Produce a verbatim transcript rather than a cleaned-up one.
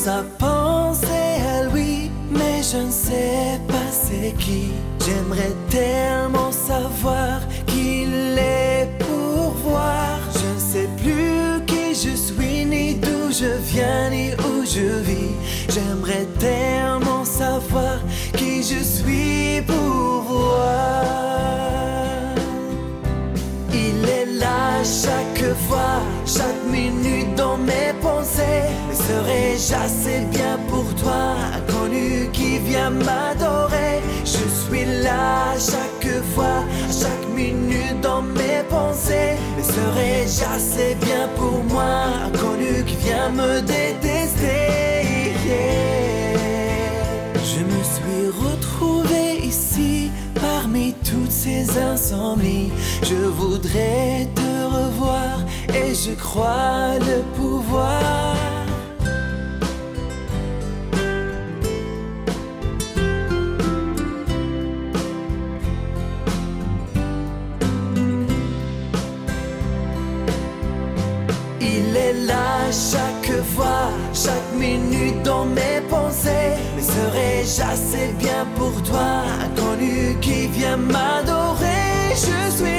à penser à lui, mais je ne sais pas c'est qui. J'aimerais tellement savoir qui il est pour voir. Je ne sais plus qui je suis, ni d'où je viens, ni où je vis. J'aimerais tellement savoir qui je suis pour voir. Il est là chaque fois, chaque minute dans mes pensées. Mais serais-je assez bien pour toi, inconnu qui vient m'adorer? Je suis là chaque fois, chaque minute dans mes pensées. Mais serais-je assez bien pour moi, inconnu qui vient me détester? Yeah. Je me suis retrouvé ici parmi toutes ces insomnies. Je voudrais te revoir et je crois le pouvoir. Il est là chaque fois, chaque minute dans mes pensées. Mais serais-je assez bien pour toi, inconnu qui vient m'adorer? Je suis